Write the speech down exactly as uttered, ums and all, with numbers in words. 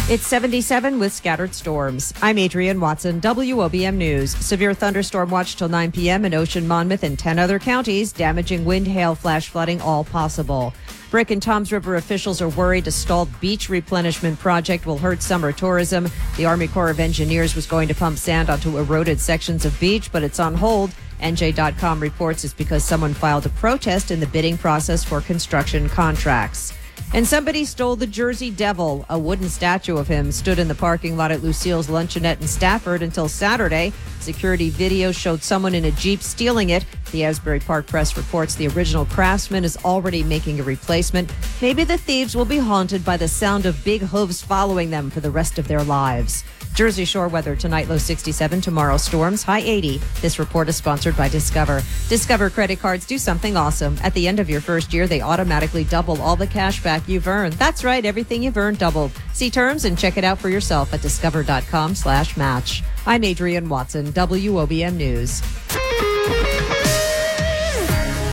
It's seventy-seven with scattered storms. I'm Adrienne Watson, W O B M News. Severe thunderstorm watch till nine p.m. in Ocean, Monmouth, and ten other counties. Damaging wind, hail, flash flooding, all possible. Brick and Toms River officials are worried a stalled beach replenishment project will hurt summer tourism. The Army Corps of Engineers was going to pump sand onto eroded sections of beach, but it's on hold. N J dot com reports it's because someone filed a protest in the bidding process for construction contracts. And somebody stole the Jersey Devil. A wooden statue of him stood in the parking lot at Lucille's Luncheonette in Stafford until Saturday. Security video showed someone in a Jeep stealing it. The Asbury Park Press reports the original craftsman is already making a replacement. Maybe the thieves will be haunted by the sound of big hooves following them for the rest of their lives. Jersey Shore weather tonight, low sixty-seven. Tomorrow, storms, high eighty. This report is sponsored by Discover. Discover credit cards do something awesome. At the end of your first year, they automatically double all the cash back you've earned. That's right, everything you've earned doubled. See terms and check it out for yourself at discover dot com slash match. I'm Adrienne Watson, W O B M News.